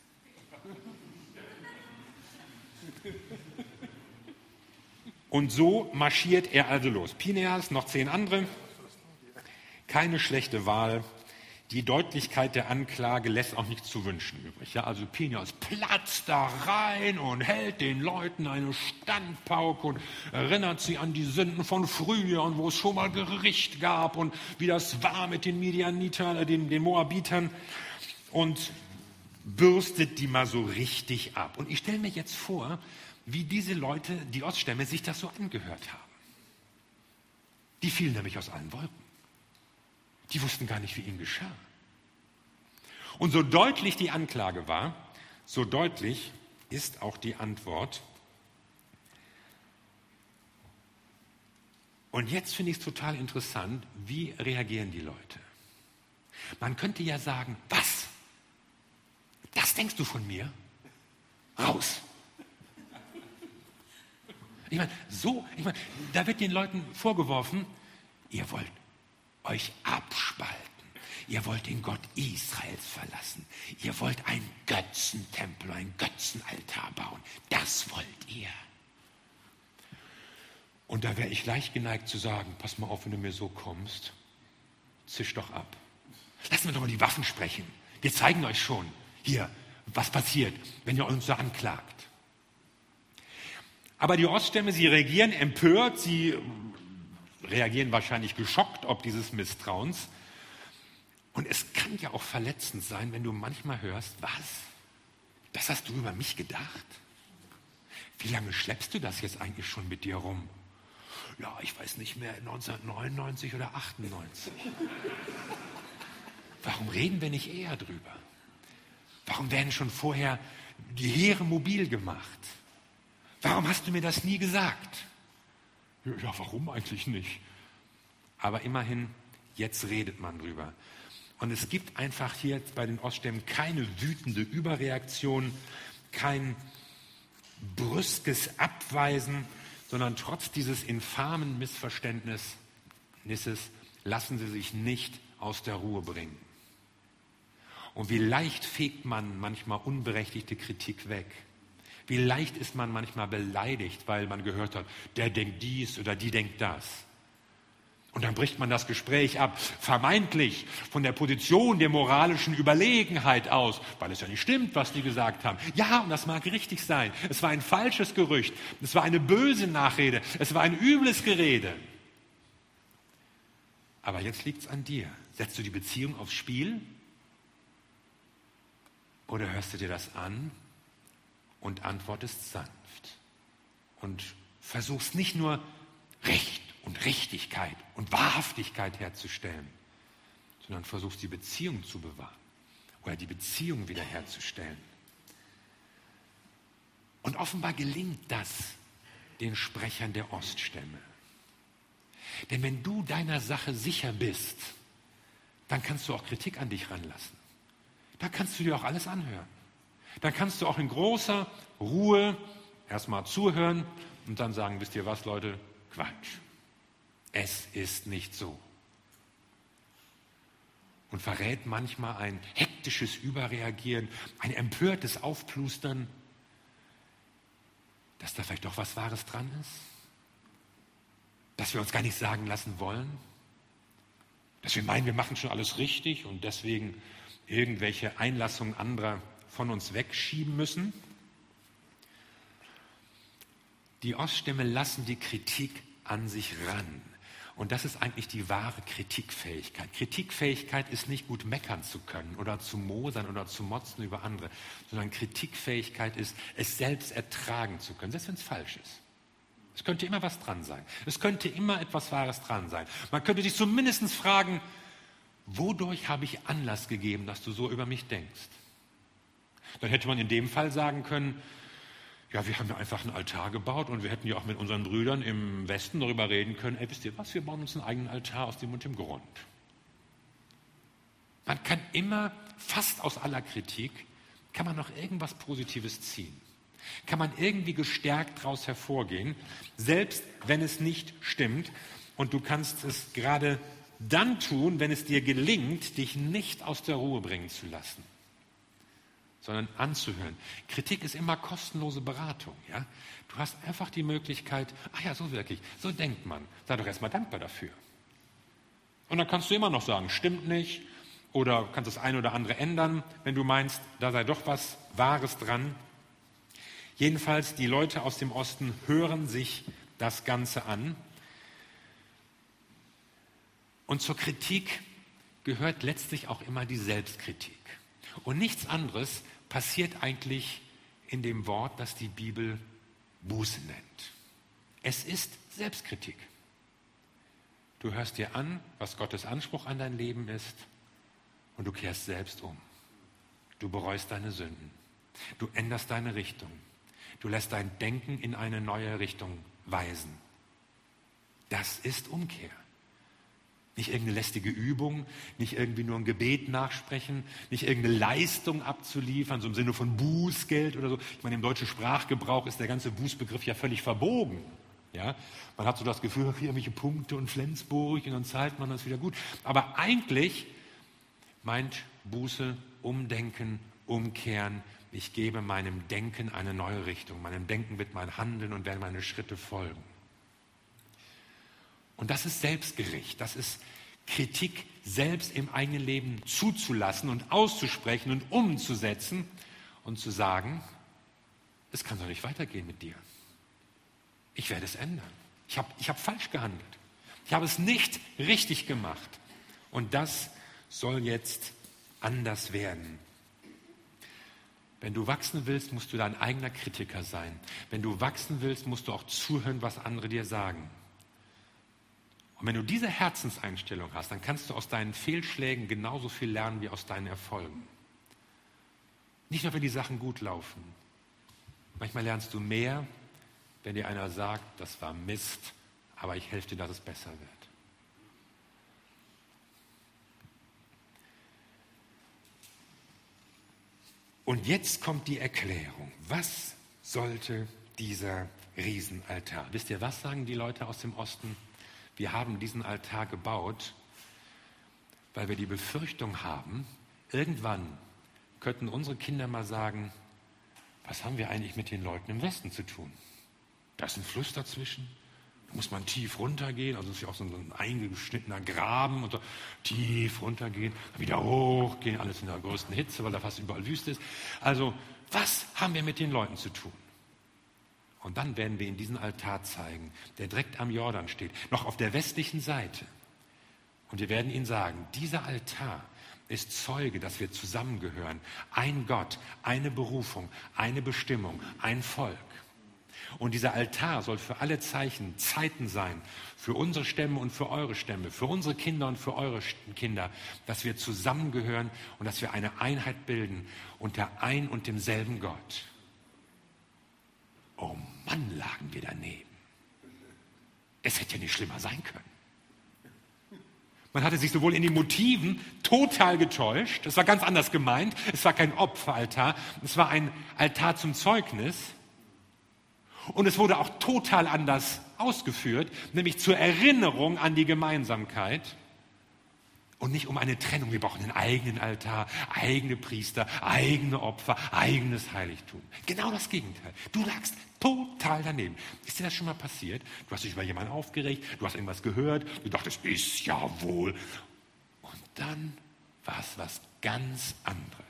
Und so marschiert er also los. Pineas, noch 10 andere. Keine schlechte Wahl. Die Deutlichkeit der Anklage lässt auch nichts zu wünschen übrig. Ja, also Pinias platzt da rein und hält den Leuten eine Standpauke und erinnert sie an die Sünden von früher und wo es schon mal Gericht gab und wie das war mit den Midianitern, den Moabitern, und bürstet die mal so richtig ab. Und ich stelle mir jetzt vor, wie diese Leute, die Oststämme, sich das so angehört haben. Die fielen nämlich aus allen Wolken. Die wussten gar nicht, wie ihnen geschah. Und so deutlich die Anklage war, so deutlich ist auch die Antwort. Und jetzt finde ich es total interessant, wie reagieren die Leute? Man könnte ja sagen, was? Das denkst du von mir? Raus! Ich meine, da wird den Leuten vorgeworfen, ihr wollt euch abspalten. Ihr wollt den Gott Israels verlassen. Ihr wollt einen Götzentempel, einen Götzenaltar bauen. Das wollt ihr. Und da wäre ich leicht geneigt zu sagen, pass mal auf, wenn du mir so kommst, zisch doch ab. Lassen wir doch mal die Waffen sprechen. Wir zeigen euch schon hier, was passiert, wenn ihr uns so anklagt. Aber die Oststämme, sie reagieren empört, sie reagieren wahrscheinlich geschockt ob dieses Misstrauens. Und es kann ja auch verletzend sein, wenn du manchmal hörst, was? Das hast du über mich gedacht? Wie lange schleppst du das jetzt eigentlich schon mit dir rum? Ja, ich weiß nicht mehr, 1999 oder 98. Warum reden wir nicht eher drüber? Warum werden schon vorher die Heere mobil gemacht? Warum hast du mir das nie gesagt? Ja, warum eigentlich nicht? Aber immerhin, jetzt redet man drüber. Und es gibt einfach hier bei den Oststämmen keine wütende Überreaktion, kein brüskes Abweisen, sondern trotz dieses infamen Missverständnisses lassen sie sich nicht aus der Ruhe bringen. Und wie leicht fegt man manchmal unberechtigte Kritik weg. Wie leicht ist man manchmal beleidigt, weil man gehört hat, der denkt dies oder die denkt das. Und dann bricht man das Gespräch ab, vermeintlich von der Position der moralischen Überlegenheit aus, weil es ja nicht stimmt, was die gesagt haben. Ja, und das mag richtig sein. Es war ein falsches Gerücht, es war eine böse Nachrede, es war ein übles Gerede. Aber jetzt liegt es an dir. Setzt du die Beziehung aufs Spiel oder hörst du dir das an und antwortest sanft und versuchst nicht nur Recht und Richtigkeit und Wahrhaftigkeit herzustellen, sondern versuchst die Beziehung zu bewahren oder die Beziehung wiederherzustellen. Und offenbar gelingt das den Sprechern der Oststämme. Denn wenn du deiner Sache sicher bist, dann kannst du auch Kritik an dich ranlassen. Da kannst du dir auch alles anhören. Dann kannst du auch in großer Ruhe erstmal zuhören und dann sagen, wisst ihr was, Leute, Quatsch. Es ist nicht so. Und verrät manchmal ein hektisches Überreagieren, ein empörtes Aufplustern, dass da vielleicht doch was Wahres dran ist? Dass wir uns gar nicht sagen lassen wollen? Dass wir meinen, wir machen schon alles richtig und deswegen irgendwelche Einlassungen anderer von uns wegschieben müssen? Die Oststämme lassen die Kritik an sich ran. Und das ist eigentlich die wahre Kritikfähigkeit. Kritikfähigkeit ist nicht gut meckern zu können oder zu mosern oder zu motzen über andere, sondern Kritikfähigkeit ist, es selbst ertragen zu können, selbst wenn es falsch ist. Es könnte immer was dran sein. Es könnte immer etwas Wahres dran sein. Man könnte sich zumindest fragen, wodurch habe ich Anlass gegeben, dass du so über mich denkst? Dann hätte man in dem Fall sagen können, ja, wir haben ja einfach einen Altar gebaut und wir hätten ja auch mit unseren Brüdern im Westen darüber reden können, ey, wisst ihr was, wir bauen uns einen eigenen Altar aus dem und dem Grund. Man kann immer, fast aus aller Kritik, kann man noch irgendwas Positives ziehen. Kann man irgendwie gestärkt daraus hervorgehen, selbst wenn es nicht stimmt. Und du kannst es gerade dann tun, wenn es dir gelingt, dich nicht aus der Ruhe bringen zu lassen, sondern anzuhören. Kritik ist immer kostenlose Beratung. Ja? Du hast einfach die Möglichkeit, ach ja, so wirklich, so denkt man. Sei doch erstmal dankbar dafür. Und dann kannst du immer noch sagen, stimmt nicht, oder kannst das eine oder andere ändern, wenn du meinst, da sei doch was Wahres dran. Jedenfalls, die Leute aus dem Osten hören sich das Ganze an. Und zur Kritik gehört letztlich auch immer die Selbstkritik. Und nichts anderes passiert eigentlich in dem Wort, das die Bibel Buße nennt. Es ist Selbstkritik. Du hörst dir an, was Gottes Anspruch an dein Leben ist, und du kehrst selbst um. Du bereust deine Sünden. Du änderst deine Richtung. Du lässt dein Denken in eine neue Richtung weisen. Das ist Umkehr. Nicht irgendeine lästige Übung, nicht irgendwie nur ein Gebet nachsprechen, nicht irgendeine Leistung abzuliefern, so im Sinne von Bußgeld oder so. Ich meine, im deutschen Sprachgebrauch ist der ganze Bußbegriff ja völlig verbogen. Ja? Man hat so das Gefühl, hier irgendwelche Punkte und Flensburg und dann zahlt man das wieder gut. Aber eigentlich meint Buße umdenken, umkehren. Ich gebe meinem Denken eine neue Richtung. Meinem Denken wird mein Handeln und werden meine Schritte folgen. Und das ist Selbstgericht. Das ist Kritik selbst im eigenen Leben zuzulassen und auszusprechen und umzusetzen und zu sagen, es kann doch nicht weitergehen mit dir. Ich werde es ändern. Ich hab falsch gehandelt. Ich habe es nicht richtig gemacht. Und das soll jetzt anders werden. Wenn du wachsen willst, musst du dein eigener Kritiker sein. Wenn du wachsen willst, musst du auch zuhören, was andere dir sagen. Und wenn du diese Herzenseinstellung hast, dann kannst du aus deinen Fehlschlägen genauso viel lernen wie aus deinen Erfolgen. Nicht nur, wenn die Sachen gut laufen. Manchmal lernst du mehr, wenn dir einer sagt, das war Mist, aber ich helfe dir, dass es besser wird. Und jetzt kommt die Erklärung. Was sollte dieser Riesenaltar? Wisst ihr, was sagen die Leute aus dem Osten? Wir haben diesen Altar gebaut, weil wir die Befürchtung haben, irgendwann könnten unsere Kinder mal sagen, was haben wir eigentlich mit den Leuten im Westen zu tun? Da ist ein Fluss dazwischen, da muss man tief runtergehen, also es ist ja auch so ein eingeschnittener Graben und so tief runtergehen, dann wieder hochgehen, alles in der größten Hitze, weil da fast überall Wüste ist. Also, was haben wir mit den Leuten zu tun? Und dann werden wir ihnen diesen Altar zeigen, der direkt am Jordan steht, noch auf der westlichen Seite. Und wir werden ihnen sagen, dieser Altar ist Zeuge, dass wir zusammengehören. Ein Gott, eine Berufung, eine Bestimmung, ein Volk. Und dieser Altar soll für alle Zeiten sein, für unsere Stämme und für eure Stämme, für unsere Kinder und für eure Kinder, dass wir zusammengehören und dass wir eine Einheit bilden unter ein und demselben Gott. Oh Mann, lagen wir daneben. Es hätte ja nicht schlimmer sein können. Man hatte sich sowohl in den Motiven total getäuscht, es war ganz anders gemeint, es war kein Opferaltar, es war ein Altar zum Zeugnis und es wurde auch total anders ausgeführt, nämlich zur Erinnerung an die Gemeinsamkeit und nicht um eine Trennung. Wir brauchen einen eigenen Altar, eigene Priester, eigene Opfer, eigenes Heiligtum. Genau das Gegenteil. Du lagst total daneben. Ist dir das schon mal passiert? Du hast dich über jemanden aufgeregt, du hast irgendwas gehört, du dachtest, ist ja wohl. Und dann war es was ganz anderes.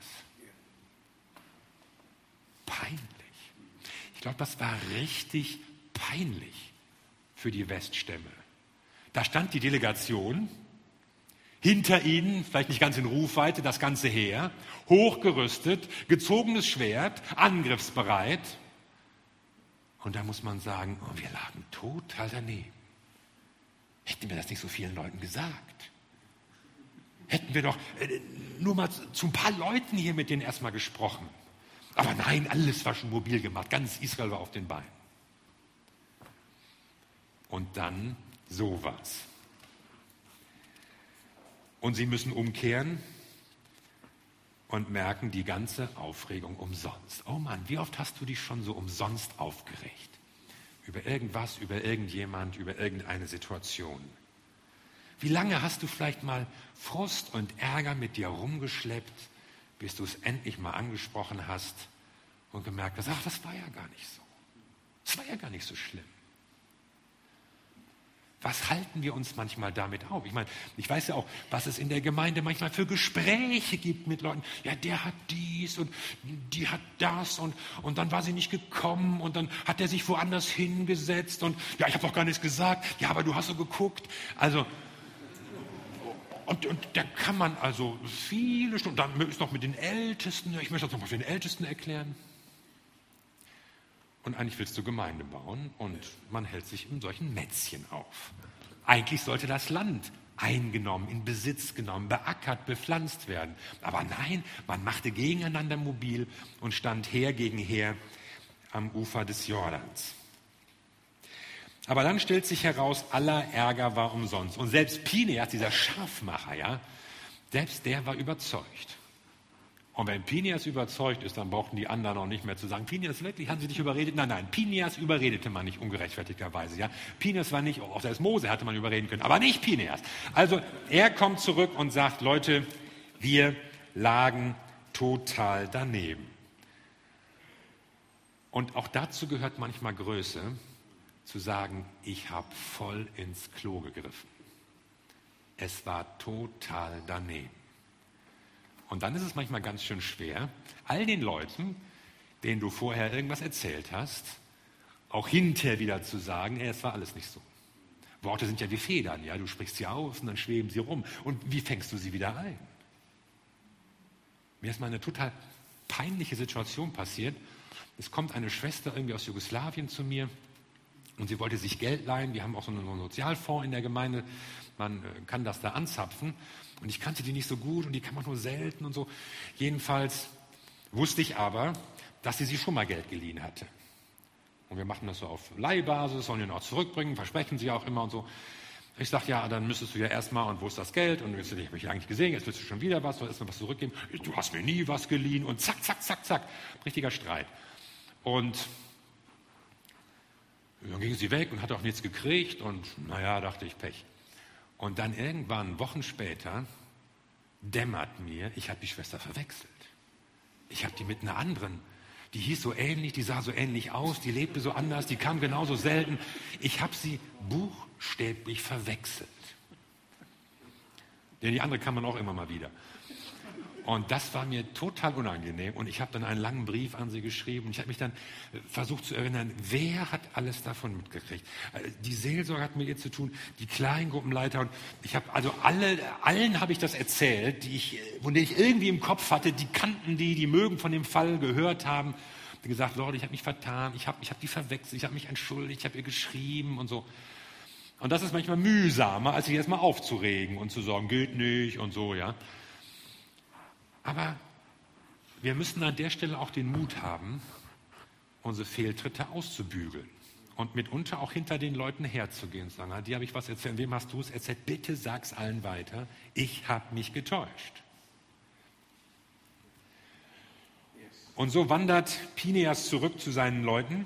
Peinlich. Ich glaube, das war richtig peinlich für die Weststämme. Da stand die Delegation, hinter ihnen, vielleicht nicht ganz in Rufweite, das ganze Heer, hochgerüstet, gezogenes Schwert, angriffsbereit. Und da muss man sagen, oh, wir lagen total daneben. Hätten wir das nicht so vielen Leuten gesagt? Hätten wir doch nur mal zu ein paar Leuten hier mit denen erstmal gesprochen. Aber nein, alles war schon mobil gemacht. Ganz Israel war auf den Beinen. Und dann sowas. Und sie müssen umkehren und merken die ganze Aufregung umsonst. Oh Mann, wie oft hast du dich schon so umsonst aufgeregt? Über irgendwas, über irgendjemand, über irgendeine Situation. Wie lange hast du vielleicht mal Frust und Ärger mit dir rumgeschleppt, bis du es endlich mal angesprochen hast und gemerkt hast, ach, das war ja gar nicht so. Das war ja gar nicht so schlimm. Was halten wir uns manchmal damit auf? Ich meine, ich weiß ja auch, was es in der Gemeinde manchmal für Gespräche gibt mit Leuten. Ja, der hat dies und die hat das und dann war sie nicht gekommen und dann hat er sich woanders hingesetzt und ja, ich habe doch gar nichts gesagt. Ja, aber du hast so geguckt. Also, und da kann man also viele Stunden, dann ist noch mit den Ältesten, ich möchte das nochmal für den Ältesten erklären. Und eigentlich willst du Gemeinde bauen und man hält sich in solchen Mätzchen auf. Eigentlich sollte das Land eingenommen, in Besitz genommen, beackert, bepflanzt werden. Aber nein, man machte gegeneinander mobil und stand Heer gegen Heer am Ufer des Jordans. Aber dann stellt sich heraus, aller Ärger war umsonst. Und selbst Pineas, dieser Scharfmacher, ja, selbst der war überzeugt. Und wenn Pineas überzeugt ist, dann brauchten die anderen auch nicht mehr zu sagen, Pineas, wirklich, haben sie dich überredet? Nein, Pineas überredete man nicht ungerechtfertigterweise. Ja? Pineas war nicht, auch selbst Mose hatte man überreden können, aber nicht Pineas. Also er kommt zurück und sagt, Leute, wir lagen total daneben. Und auch dazu gehört manchmal Größe, zu sagen, ich habe voll ins Klo gegriffen. Es war total daneben. Und dann ist es manchmal ganz schön schwer, all den Leuten, denen du vorher irgendwas erzählt hast, auch hinterher wieder zu sagen, es war alles nicht so. Worte sind ja wie Federn, ja, du sprichst sie aus und dann schweben sie rum. Und wie fängst du sie wieder ein? Mir ist mal eine total peinliche Situation passiert. Es kommt eine Schwester irgendwie aus Jugoslawien zu mir und sie wollte sich Geld leihen. Wir haben auch so einen Sozialfonds in der Gemeinde. Man kann das da anzapfen. Und ich kannte die nicht so gut und die kann man nur selten und so. Jedenfalls wusste ich aber, dass sie sich schon mal Geld geliehen hatte. Und wir machen das so auf Leihbasis, sollen ihn auch zurückbringen, versprechen sie auch immer und so. Ich sage, ja, dann müsstest du ja erstmal, und wo ist das Geld? Und jetzt habe ich eigentlich gesehen, jetzt willst du schon wieder was, soll erstmal was zurückgeben. Du hast mir nie was geliehen und zack, zack, zack, zack. Richtiger Streit. Und dann ging sie weg und hat auch nichts gekriegt und naja, dachte ich, Pech. Und dann irgendwann, Wochen später, dämmert mir, ich habe die Schwester verwechselt. Ich habe die mit einer anderen, die hieß so ähnlich, die sah so ähnlich aus, die lebte so anders, die kam genauso selten. Ich habe sie buchstäblich verwechselt. Denn die andere kann man auch immer mal wieder. Und das war mir total unangenehm. Und ich habe dann einen langen Brief an sie geschrieben. Ich habe mich dann versucht zu erinnern, wer hat alles davon mitgekriegt? Die Seelsorge hat mit ihr zu tun, die Kleingruppenleiter. Und ich habe also allen habe ich das erzählt, von denen ich irgendwie im Kopf hatte, die kannten die mögen von dem Fall gehört haben. Ich habe gesagt, Leute, ich habe mich vertan, ich habe die verwechselt, ich habe mich entschuldigt, ich habe ihr geschrieben und so. Und das ist manchmal mühsamer, als sich erstmal aufzuregen und zu sagen, geht nicht und so, ja. Aber wir müssen an der Stelle auch den Mut haben, unsere Fehltritte auszubügeln und mitunter auch hinter den Leuten herzugehen und sagen, dir habe ich was erzählt, wem hast du es erzählt? Bitte sag's allen weiter, ich habe mich getäuscht. Und so wandert Pineas zurück zu seinen Leuten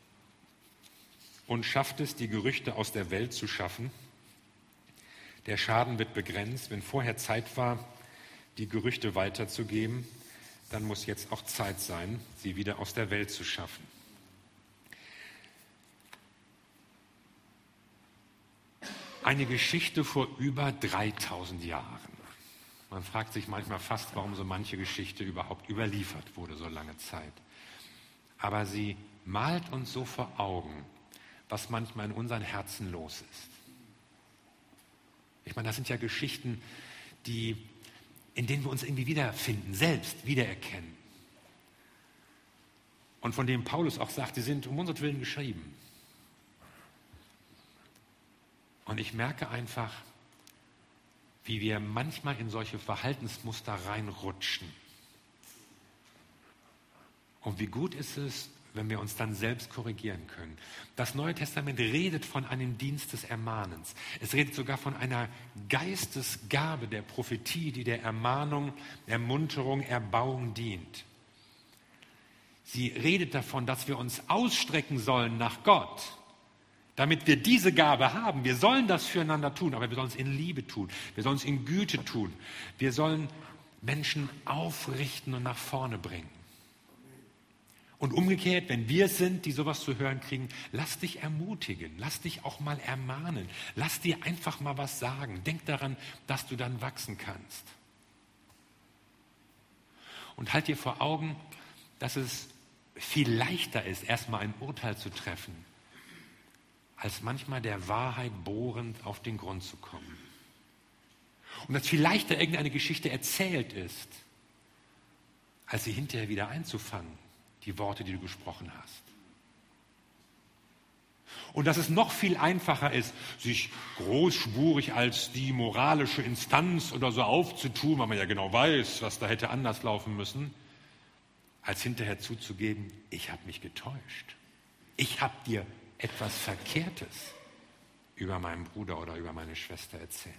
und schafft es, die Gerüchte aus der Welt zu schaffen. Der Schaden wird begrenzt. Wenn vorher Zeit war, die Gerüchte weiterzugeben, dann muss jetzt auch Zeit sein, sie wieder aus der Welt zu schaffen. Eine Geschichte vor über 3000 Jahren. Man fragt sich manchmal fast, warum so manche Geschichte überhaupt überliefert wurde, so lange Zeit. Aber sie malt uns so vor Augen, was manchmal in unseren Herzen los ist. Ich meine, das sind ja Geschichten, in denen wir uns irgendwie wiederfinden, selbst wiedererkennen. Und von denen Paulus auch sagt, die sind um unseren geschrieben. Und ich merke einfach, wie wir manchmal in solche Verhaltensmuster reinrutschen. Und wie gut ist es, wenn wir uns dann selbst korrigieren können. Das Neue Testament redet von einem Dienst des Ermahnens. Es redet sogar von einer Geistesgabe der Prophetie, die der Ermahnung, Ermunterung, Erbauung dient. Sie redet davon, dass wir uns ausstrecken sollen nach Gott, damit wir diese Gabe haben. Wir sollen das füreinander tun, aber wir sollen es in Liebe tun. Wir sollen es in Güte tun. Wir sollen Menschen aufrichten und nach vorne bringen. Und umgekehrt, wenn wir es sind, die sowas zu hören kriegen, lass dich ermutigen, lass dich auch mal ermahnen, lass dir einfach mal was sagen. Denk daran, dass du dann wachsen kannst. Und halt dir vor Augen, dass es viel leichter ist, erstmal ein Urteil zu treffen, als manchmal der Wahrheit bohrend auf den Grund zu kommen. Und dass viel leichter irgendeine Geschichte erzählt ist, als sie hinterher wieder einzufangen, die Worte, die du gesprochen hast. Und dass es noch viel einfacher ist, sich großspurig als die moralische Instanz oder so aufzutun, weil man ja genau weiß, was da hätte anders laufen müssen, als hinterher zuzugeben, ich habe mich getäuscht. Ich habe dir etwas Verkehrtes über meinen Bruder oder über meine Schwester erzählt.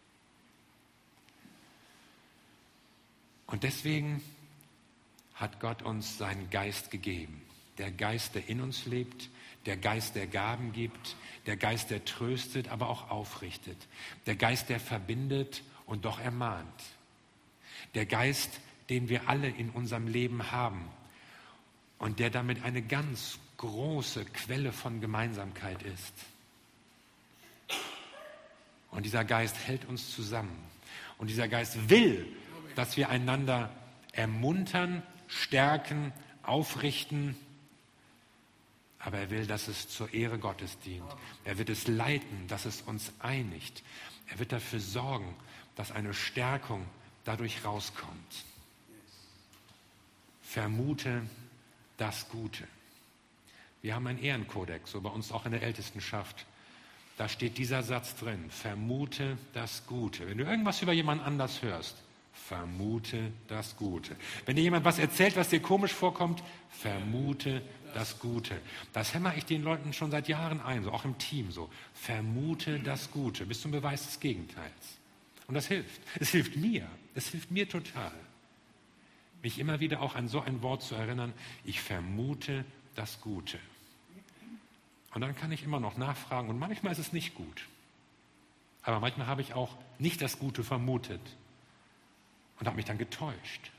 Und deswegen hat Gott uns seinen Geist gegeben. Der Geist, der in uns lebt, der Geist, der Gaben gibt, der Geist, der tröstet, aber auch aufrichtet. Der Geist, der verbindet und doch ermahnt. Der Geist, den wir alle in unserem Leben haben und der damit eine ganz große Quelle von Gemeinsamkeit ist. Und dieser Geist hält uns zusammen. Und dieser Geist will, dass wir einander ermuntern, stärken, aufrichten. Aber er will, dass es zur Ehre Gottes dient. Er wird es leiten, dass es uns einigt. Er wird dafür sorgen, dass eine Stärkung dadurch rauskommt. Vermute das Gute. Wir haben einen Ehrenkodex, so bei uns auch in der Ältestenschaft. Da steht dieser Satz drin, vermute das Gute. Wenn du irgendwas über jemanden anders hörst, vermute das Gute. Wenn dir jemand was erzählt, was dir komisch vorkommt, vermute das Gute. Das hämmer ich den Leuten schon seit Jahren ein, so auch im Team so. Vermute das Gute, bis zum Beweis des Gegenteils. Und das hilft. Es hilft mir total, mich immer wieder auch an so ein Wort zu erinnern, ich vermute das Gute. Und dann kann ich immer noch nachfragen und manchmal ist es nicht gut. Aber manchmal habe ich auch nicht das Gute vermutet und habe mich dann getäuscht.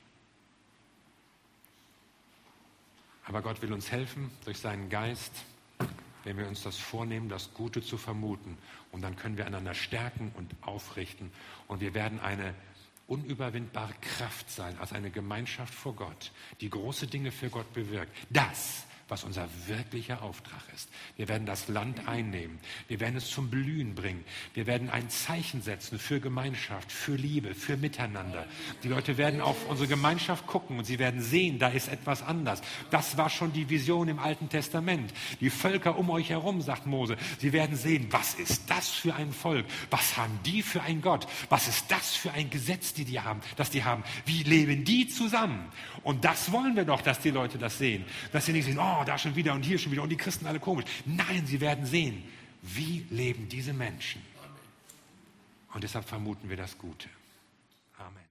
Aber Gott will uns helfen durch seinen Geist, wenn wir uns das vornehmen, das Gute zu vermuten. Und dann können wir einander stärken und aufrichten. Und wir werden eine unüberwindbare Kraft sein, als eine Gemeinschaft vor Gott, die große Dinge für Gott bewirkt. Das, was unser wirklicher Auftrag ist. Wir werden das Land einnehmen. Wir werden es zum Blühen bringen. Wir werden ein Zeichen setzen für Gemeinschaft, für Liebe, für Miteinander. Die Leute werden auf unsere Gemeinschaft gucken und sie werden sehen, da ist etwas anders. Das war schon die Vision im Alten Testament. Die Völker um euch herum, sagt Mose, sie werden sehen, was ist das für ein Volk? Was haben die für ein Gott? Was ist das für ein Gesetz, das die haben? Wie leben die zusammen? Und das wollen wir doch, dass die Leute das sehen. Dass sie nicht sehen, oh, da schon wieder und hier schon wieder und die Christen alle komisch. Nein, sie werden sehen, wie leben diese Menschen. Und deshalb vermuten wir das Gute. Amen.